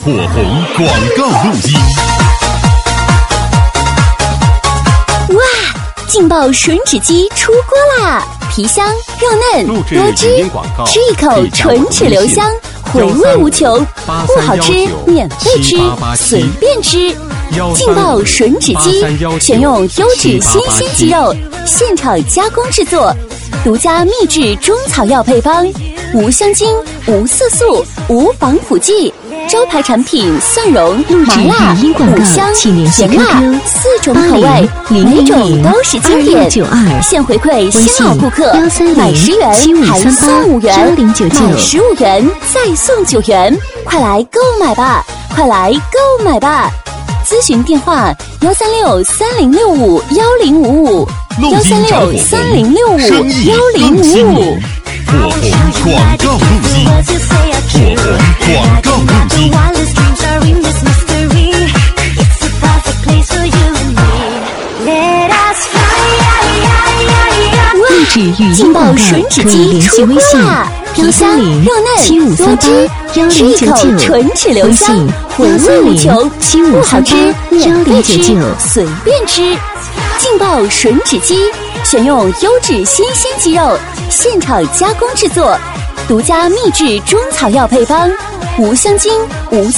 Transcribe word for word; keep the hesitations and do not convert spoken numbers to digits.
火红广告录音。 哇，劲爆吮指鸡出锅啦！皮香肉嫩多汁，吃一口唇齿留香，回味无穷。不好吃免费吃，随便吃。劲爆吮指鸡，选用优质新鲜鸡肉，现场加工制作，独家秘制中草药配方，无香精、无色素、无防腐剂。招牌产品蒜蓉、麻辣、五香、甜辣四种口味，每种都是经典。现回馈新老顾客，买十元还送五元，买十五元再送九元，快来购买吧！快来购买吧！咨询电话：幺三六三零六五幺零五五，幺三六三零六五幺零五五。 火红广告录音，火红广告录音。 秘制语音广告可以联系微信皮香肉嫩多汁，吃一口唇齿留香，回味无穷。不好吃免费吃，随便吃。劲爆吮指鸡，选用优质新鲜鸡肉，现场加工制作，独家秘制中草药配方，无香精、无